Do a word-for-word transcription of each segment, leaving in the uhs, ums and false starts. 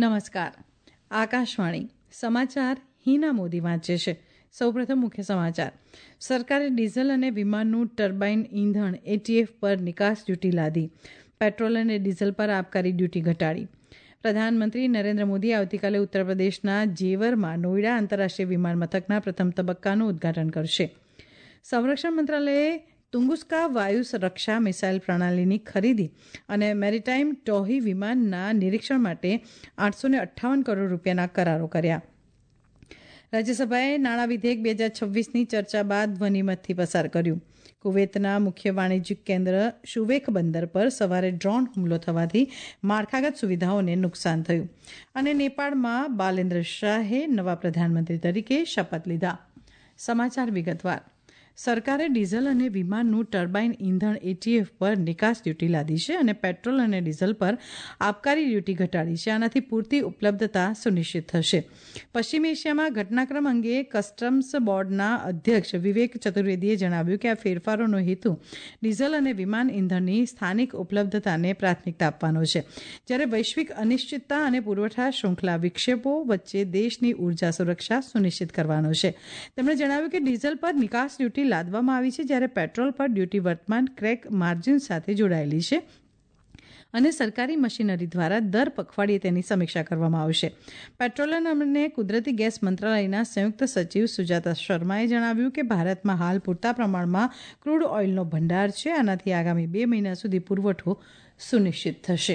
નમસ્કાર. આકાશવાણી સમાચાર હિના મોદી વાંચે છે. સૌપ્રથમ મુખ્ય સમાચાર. સરકારે ડીઝલ અને વિમાનનું ટર્બાઇન ઇંધણ એટીએફ પર નિકાસ ડ્યુટી લાદી. પેટ્રોલ અને ડીઝલ પર આબકારી ડ્યુટી ઘટાડી. પ્રધાનમંત્રી નરેન્દ્ર મોદી આવતીકાલે ઉત્તર પ્રદેશના જેવરમાં નોઈડા આંતરરાષ્ટ્રીય વિમાન મથકના પ્રથમ તબક્કાનું ઉદઘાટન કરશે. સંરક્ષણ મંત્રાલયે તુંગુસ્કા વાયુ રક્ષા મિસાઇલ પ્રણાલીની ખરીદી અને મેરીટાઇમ ટોહી વિમાનના નિરીક્ષણ માટે આઠસો અઠ્ઠાવન કરોડ રૂપિયાના કરારો કર્યા. રાજ્યસભાએ નાણાં વિધેયક બે હજાર છવ્વીસની ચર્ચા બાદ ધ્વનિમતથી પસાર કર્યું. કુવૈતના મુખ્ય વાણિજ્યિક કેન્દ્ર શુવેખ બંદર પર સવારે ડ્રોન હુમલો થવાથી માળખાગત સુવિધાઓને નુકસાન થયું. અને નેપાળમાં બાલેન્દ્ર શાહે નવા પ્રધાનમંત્રી તરીકે શપથ લીધા. સમાચાર વિગતવાર. સરકારે ડીઝલ અને વિમાનનું ટર્બાઇન ઇંધણ એટીએફ પર નિકાસ ડ્યુટી લાદી છે અને પેટ્રોલ અને ડીઝલ પર આબકારી ડ્યુટી ઘટાડી છે. આનાથી પૂરતી ઉપલબ્ધતા સુનિશ્ચિત થશે. પશ્ચિમ એશિયામાં ઘટનાક્રમ અંગે કસ્ટમ્સ બોર્ડના અધ્યક્ષ વિવેક ચતુર્વેદીએ જણાવ્યું કે આ ફેરફારોનો હેતુ ડીઝલ અને વિમાન ઇંધણની સ્થાનિક ઉપલબ્ધતાને પ્રાથમિકતા આપવાનો છે, જ્યારે વૈશ્વિક અનિશ્ચિતતા અને પુરવઠા શૃંખલા વિક્ષેપો વચ્ચે દેશની ઉર્જા સુરક્ષા સુનિશ્ચિત કરવાનો છે. તેમણે જણાવ્યું કે ડીઝલ પર નિકાસ ડ્યુટી લાદવામાં આવી છે, જ્યારે પેટ્રોલ પર ડ્યુટી વર્તમાન ક્રેક માર્જિન સાથે જોડાયેલી છે અને સરકારી મશીનરી દ્વારા દર પખવાડિયે તેની સમીક્ષા કરવામાં આવશે. પેટ્રોલિયમ અને કુદરતી ગેસ મંત્રાલયના સંયુક્ત સચિવ સુજાતા શર્માએ જણાવ્યું કે ભારતમાં હાલ પૂરતા પ્રમાણમાં ક્રૂડ ઓઇલનો ભંડાર છે. આનાથી આગામી બે મહિના સુધી પુરવઠો સુનિશ્ચિત થશે.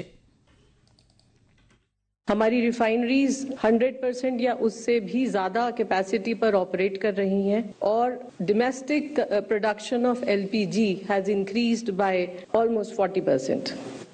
हमारी रिफाइनरीज हंड्रेड परसेंट या उससे भी ज्यादा कैपेसिटी पर ऑपरेट कर रही हैं और domestic production of LPG has increased by almost forty percent.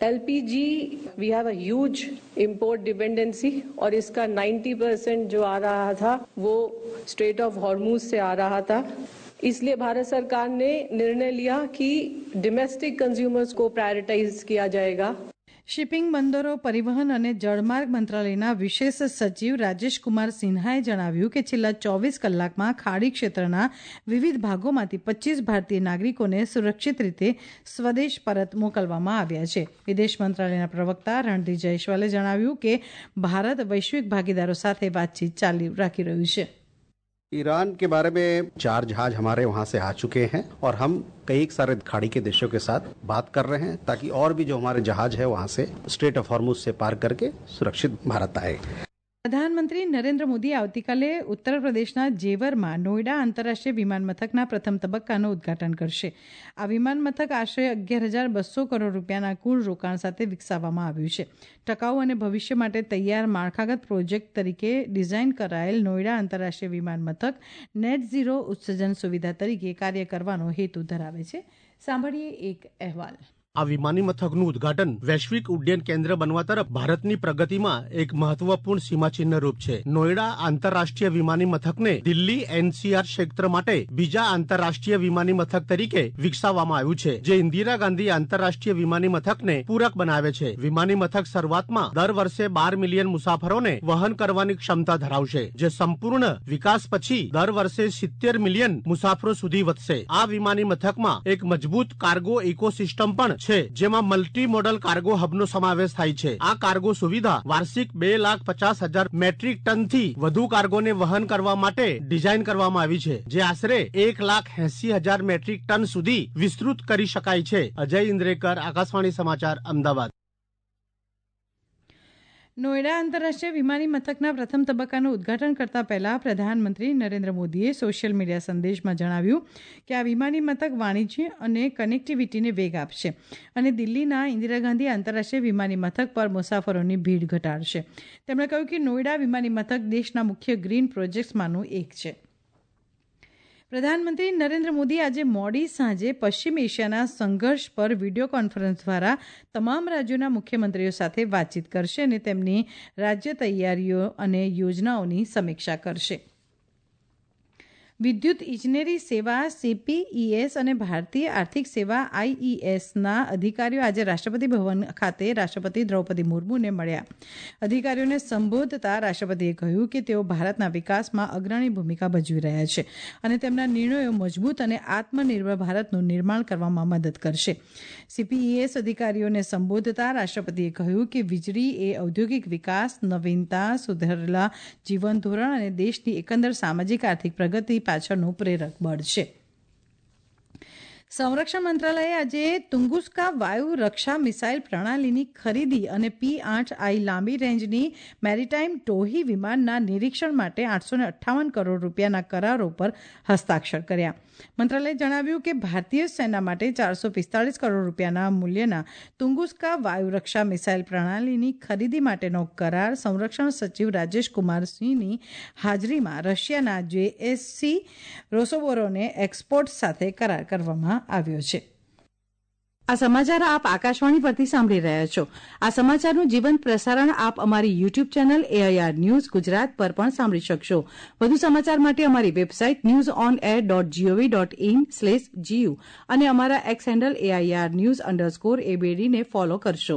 LPG we have a huge import dependency और इसका नाइन्टी परसेंट जो आ रहा था वो स्ट्रेट ऑफ हॉर्मुज से आ रहा था. इसलिए भारत सरकार ने निर्णय लिया कि डोमेस्टिक कंज्यूमर्स को प्रायोरिटाइज किया जाएगा. શિપિંગ, બંદરો, પરિવહન અને જળમાર્ગ મંત્રાલયના વિશેષ સચિવ રાજેશ કુમાર સિન્હાએ જણાવ્યું કે છેલ્લા ચોવીસ કલાકમાં ખાડી ક્ષેત્રના વિવિધ ભાગોમાંથી પચીસ ભારતીય નાગરિકોને સુરક્ષિત રીતે સ્વદેશ પરત મોકલવામાં આવ્યા છે. વિદેશ મંત્રાલયના પ્રવક્તા રણધીર જયસ્વાલે જણાવ્યું કે ભારત વૈશ્વિક ભાગીદારો સાથે વાતચીત ચાલુ રાખી રહ્યું છે. ईरान के बारे में चार जहाज हमारे वहाँ से आ चुके हैं और हम कई सारे खाड़ी के देशों के साथ बात कर रहे हैं ताकि और भी जो हमारे जहाज है वहाँ से स्ट्रेट ऑफ हॉर्मुज से पार करके सुरक्षित भारत आए. પ્રધાનમંત્રી નરેન્દ્ર મોદી આવતીકાલે ઉત્તર પ્રદેશના જેવરમાં નોઈડા આંતરરાષ્ટ્રીય વિમાન મથકના પ્રથમ તબક્કાનું ઉદઘાટન કરશે. આ વિમાન મથક આશરે અગિયાર હજાર બસો કરોડ રૂપિયાના કુલ રોકાણ સાથે વિકસાવવામાં આવ્યું છે. ટકાઉ અને ભવિષ્ય માટે તૈયાર માળખાગત પ્રોજેક્ટ તરીકે ડિઝાઇન કરાયેલ નોઈડા આંતરરાષ્ટ્રીય વિમાન મથક નેટ ઝીરો ઉત્સર્જન સુવિધા તરીકે કાર્ય કરવાનો હેતુ ધરાવે છે. સાંભળીએ એક અહેવાલ. આ વિમાની મથકનું ઉદ્ઘાટન વૈશ્વિક ઉડ્ડયન કેન્દ્ર બનવા તરફ ભારતની પ્રગતિમાં એક મહત્વપૂર્ણ સીમાચિહ્ન રૂપ છે. નોઈડા આંતરરાષ્ટ્રીય વિમાની મથકને દિલ્હી એનસીઆર ક્ષેત્ર માટે બીજા આંતરરાષ્ટ્રીય વિમાની મથક તરીકે વિકસાવવામાં આવ્યું છે, જે ઇન્દિરા ગાંધી આંતરરાષ્ટ્રીય વિમાની મથકને પૂરક બનાવે છે. વિમાની મથક શરૂઆતમાં દર વર્ષે બાર મિલિયન મુસાફરોને વહન કરવાની ક્ષમતા ધરાવશે, જે સંપૂર્ણ વિકાસ પછી દર વર્ષે સિત્તેર મિલિયન મુસાફરો સુધી વધશે. આ વિમાની મથકમાં એક મજબૂત કાર્ગો ઇકોસિસ્ટમ પણ છે, જેમાં મલ્ટી મોડલ કાર્ગો હબનો સમાવેશ થાય છે. આ કાર્ગો સુવિધા વાર્ષિક બે લાખ પચાસ હજાર મેટ્રિક ટનથી વધુ કાર્ગોને વહન કરવા માટે ડિઝાઇન કરવામાં આવી છે, જે આશરે એક લાખ એસી હજાર મેટ્રિક ટન સુધી વિસ્તૃત કરી શકાય છે. અજય ઇન્દ્રેકર, આકાશવાણી સમાચાર, અમદાવાદ. નોઈડા આંતરરાષ્ટ્રીય વિમાની મથકના પ્રથમ તબક્કાનું ઉદઘાટન કરતા પહેલા પ્રધાનમંત્રી નરેન્દ્ર મોદીએ સોશિયલ મીડિયા સંદેશમાં જણાવ્યું કે આ વિમાની મથક વાણિજ્ય અને કનેક્ટિવિટીને વેગ આપશે અને દિલ્હીના ઇન્દિરા ગાંધી આંતરરાષ્ટ્રીય વિમાની મથક પર મુસાફરોની ભીડ ઘટાડશે. તેમણે કહ્યું કે નોઈડા વિમાની મથક દેશના મુખ્ય ગ્રીન પ્રોજેક્ટ્સમાંનું એક છે. પ્રધાનમંત્રી નરેન્દ્ર મોદી આજે મોડી સાંજે પશ્ચિમ એશિયાના સંઘર્ષ પર વિડીયો કોન્ફરન્સ દ્વારા તમામ રાજ્યોના મુખ્યમંત્રીઓ સાથે વાતચીત કરશે અને તેમની રાજ્ય તૈયારીઓ અને યોજનાઓની સમીક્ષા કરશે. વિદ્યુત ઇજનેરી સેવા સીપીઈએસ અને ભારતીય આર્થિક સેવા આઈઈએસના અધિકારીઓ આજે રાષ્ટ્રપતિ ભવન ખાતે રાષ્ટ્રપતિ દ્રૌપદી મુર્મુને મળ્યા. અધિકારીઓને સંબોધતા રાષ્ટ્રપતિએ કહ્યું કે તેઓ ભારતના વિકાસમાં અગ્રણી ભૂમિકા ભજવી રહ્યા છે અને તેમના નિર્ણયો મજબૂત અને આત્મનિર્ભર ભારતનું નિર્માણ કરવામાં મદદ કરશે. સીપીઈએસ અધિકારીઓને સંબોધતા રાષ્ટ્રપતિએ કહ્યું કે વીજળી એ ઔદ્યોગિક વિકાસ, નવીનતા, સુધારેલા જીવન ધોરણ અને દેશની એકંદર સામાજિક આર્થિક પ્રગતિ પાછળનું પ્રેરક બળ છે. સંરક્ષણ મંત્રાલયે આજે તુંગુસ્કા વાયુ રક્ષા મિસાઇલ પ્રણાલીની ખરીદી અને પી આઠ આઈ લાંબી રેન્જની મેરીટાઇમ ટોહી વિમાનના નિરીક્ષણ માટે આઠસો અઠ્ઠાવન કરોડ રૂપિયાના કરારો પર હસ્તાક્ષર કર્યા. મંત્રાલયે જણાવ્યું કે ભારતીય સેના માટે ચારસો પિસ્તાળીસ કરોડ રૂપિયાના મૂલ્યના તુંગુસ્કા વાયુ રક્ષા મિસાઇલ પ્રણાલીની ખરીદી માટેનો કરાર સંરક્ષણ સચિવ રાજેશ કુમાર સિંહની હાજરીમાં રશિયાના જેએસસી રોસોબોરોને એક્સપોર્ટ સાથે કરાર કરવામાં આવ્યો છે. આ સમાચાર આપ આકાશવાણી પરથી સાંભળી રહ્યા છો. આ સમાચારનું જીવંત પ્રસારણ આપ અમારી YouTube channel AIR news Gujarat પર પણ સાંભળી શકશો. વધુ સમાચાર માટે અમારી website news on air dot gov dot in slash GU અને અમારા X handle AIR news underscore એબીડીને ફોલો કરશો.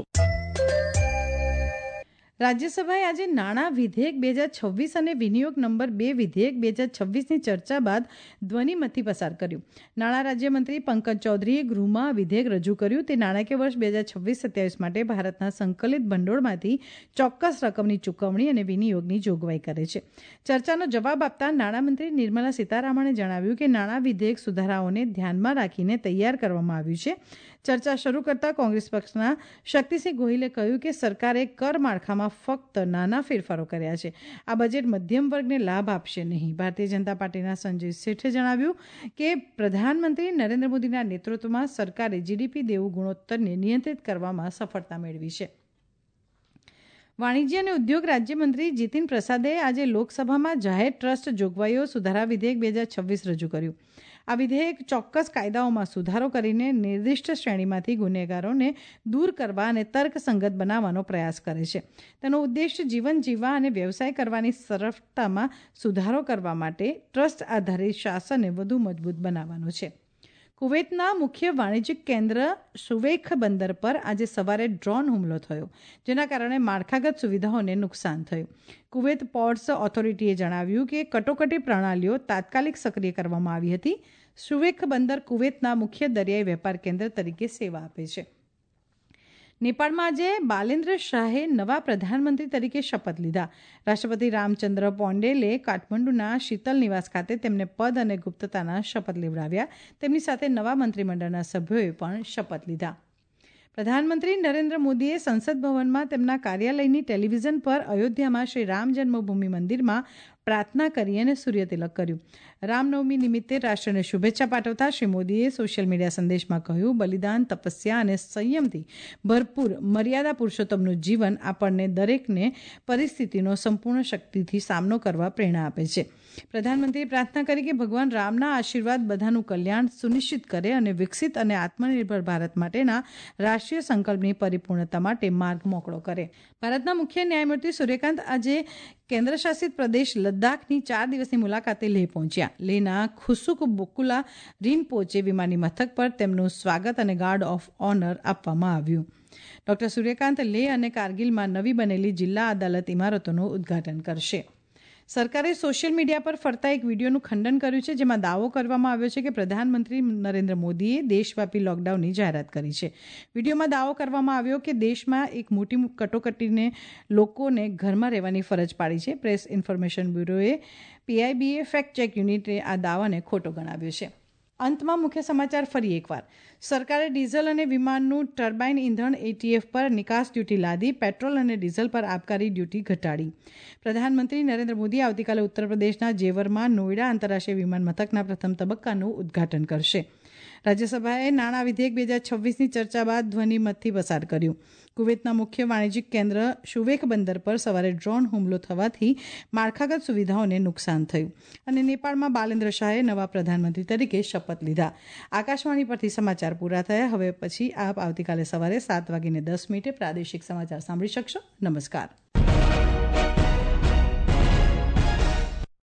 રાજ્યસભાએ આજે નાણાં વિધેયક બે હજાર છવ્વીસ અને વિનિયોગ નંબર બે વિધેયક બે હજાર છવ્વીસની ચર્ચા બાદ ધ્વનિમતથી પસાર કર્યું. નાણાં રાજ્યમંત્રી પંકજ ચૌધરીએ ગૃહમાં વિધેયક રજૂ કર્યું. તે નાણાકીય વર્ષ બે હજાર છવ્વીસ સત્યાવીસ માટે ભારતના સંકલિત ભંડોળમાંથી ચોક્કસ રકમની ચૂકવણી અને વિનિયોગની જોગવાઈ કરે છે. ચર્ચાનો જવાબ આપતા નાણામંત્રી નિર્મલા સીતારામણે જણાવ્યું કે નાણાં વિધેયક સુધારાઓને ધ્યાનમાં રાખીને તૈયાર કરવામાં આવ્યું છે. ચર્ચા શરૂ કરતા કોંગ્રેસ પક્ષના શક્તિસિંહ ગોહિલે કહ્યું કે સરકારે કર માળખામાં ફક્ત નાના ફેરફારો કર્યા છે. આ બજેટ મધ્યમ વર્ગને લાભ આપશે નહીં. ભારતીય જનતા પાર્ટીના સંજય શેઠે જણાવ્યું કે પ્રધાનમંત્રી નરેન્દ્ર મોદીના નેતૃત્વમાં સરકારે જીડીપી દેવું ગુણોત્તરને નિયંત્રિત કરવામાં સફળતા મેળવી છે. વાણિજ્ય અને ઉદ્યોગ રાજ્યમંત્રી જીતિન પ્રસાદે આજે લોકસભામાં જાહેર ટ્રસ્ટ જોગવાઈઓ સુધારા વિધેયક બે હજાર છવ્વીસ રજૂ કર્યું. આ વિધેયક ચોક્કસ કાયદાઓમાં સુધારો કરીને નિર્દિષ્ટ શ્રેણીમાંથી ગુનેગારોને દૂર કરવા અને તર્કસંગત બનાવવાનો પ્રયાસ કરે છે. તેનો ઉદ્દેશ જીવન જીવવા અને વ્યવસાય કરવાની સરળતામાં સુધારો કરવા માટે ટ્રસ્ટ આધારિત શાસનને વધુ મજબૂત બનાવવાનો છે. કુવૈતના મુખ્ય વાણિજ્યિક કેન્દ્ર સુવેખ બંદર પર આજે સવારે ડ્રોન હુમલો થયો, જેના કારણે માળખાગત સુવિધાઓને નુકસાન થયું. કુવૈત પોર્ટ્સ ઓથોરિટીએ જણાવ્યું કે કટોકટી પ્રણાલીઓ તાત્કાલિક સક્રિય કરવામાં આવી હતી. સુવેખ બંદર કુવૈતના મુખ્ય દરિયાઈ વેપાર કેન્દ્ર તરીકે સેવા આપે છે. નેપાળમાં આજે બાલેન્દ્ર શાહે નવા પ્રધાનમંત્રી તરીકે શપથ લીધા. રાષ્ટ્રપતિ રામચંદ્ર પોંડેલે કાઠમંડુના શીતલ નિવાસ ખાતે તેમને પદ અને ગુપ્તતાના શપથ લેવડાવ્યા. તેમની સાથે નવા મંત્રીમંડળના સભ્યોએ પણ શપથ લીધા. પ્રધાનમંત્રી નરેન્દ્ર મોદીએ સંસદ ભવનમાં તેમના કાર્યાલયની ટેલિવિઝન પર અયોધ્યામાં શ્રી રામ જન્મભૂમિ મંદિરમાં પ્રાર્થના કરી અને સૂર્યતિલક કર્યું. રામનવમી નિમિત્તે રાષ્ટ્રને શુભેચ્છા પાઠવતા શ્રી મોદીએ સોશિયલ મીડિયા સંદેશમાં કહ્યું, બલિદાન, તપસ્યા અને સંયમથી ભરપૂર મર્યાદા પુરુષોત્તમનું જીવન આપણને દરેકને પરિસ્થિતિનો સંપૂર્ણ શક્તિથી સામનો કરવા પ્રેરણા આપે છે. પ્રધાનમંત્રીએ પ્રાર્થના કરી કે ભગવાન રામના આશીર્વાદ બધાનું કલ્યાણ સુનિશ્ચિત કરે અને વિકસિત અને આત્મનિર્ભર ભારત માટેના રાષ્ટ્રીય સંકલ્પની પરિપૂર્ણતા માટે માર્ગ મોકળો કરે. ભારતના મુખ્ય ન્યાયમૂર્તિ સૂર્યકાંત આજે કેન્દ્રશાસિત પ્રદેશ લદ્દાખની ચાર દિવસની મુલાકાતે લેહ પહોંચ્યા. લેહના ખુશુક બકુલા રિનપોચે વિમાની મથક પર તેમનું સ્વાગત અને ગાર્ડ ઓફ ઓનર આપવામાં આવ્યું. ડોક્ટર સૂર્યકાંત લેહ અને કારગિલમાં નવી બનેલી જિલ્લા અદાલત ઇમારતોનું ઉદ્ઘાટન કરશે. સરકારે સોશિયલ મીડિયા પર ફરતા એક વિડીયોનું ખંડન કર્યું છે, જેમાં દાવો કરવામાં આવ્યો છે કે પ્રધાનમંત્રી નરેન્દ્ર મોદીએ દેશવ્યાપી લોકડાઉનની જાહેરાત કરી છે. વિડીયોમાં દાવો કરવામાં આવ્યો કે દેશમાં એક મોટી કટોકટીને લોકોને ઘરમાં રહેવાની ફરજ પાડી છે. પ્રેસ ઇન્ફોર્મેશન બ્યુરોએ પીઆઈબીએ ફેક્ટ ચેક યુનિટે આ દાવાને ખોટો ગણાવ્યો છે. અંતમાં મુખ્ય સમાચાર ફરી એકવાર. સરકારે ડીઝલ અને વિમાનનું ટર્બાઇન ઇંધણ એટીએફ પર નિકાસ ડ્યુટી લાદી, પેટ્રોલ અને ડીઝલ પર આબકારી ડ્યુટી ઘટાડી. પ્રધાનમંત્રી નરેન્દ્ર મોદી આવતીકાલે ઉત્તર પ્રદેશના જેવરમાં નોઈડા આંતરરાષ્ટ્રીય વિમાન મથકના પ્રથમ તબક્કાનું ઉદ્ઘાટન કરશે. રાજ્યસભાએ નાણાં વિધેયક બે હજાર છવ્વીસની ચર્ચા બાદ ધ્વનિમતથી પસાર કર્યું. કુવૈતના મુખ્ય વાણિજ્યિક કેન્દ્ર શુવેક બંદર પર સવારે ડ્રોન હુમલો થવાથી માળખાગત સુવિધાઓને નુકસાન થયું. અને નેપાળમાં બાલેન્દ્ર શાહે નવા પ્રધાનમંત્રી તરીકે શપથ લીધા. આકાશવાણી પરથી સમાચાર પૂરા થયા. હવે પછી આપ આવતીકાલે સવારે સાત વાગીને દસ મિનિટે પ્રાદેશિક સમાચાર સાંભળી શકશો. નમસ્કાર.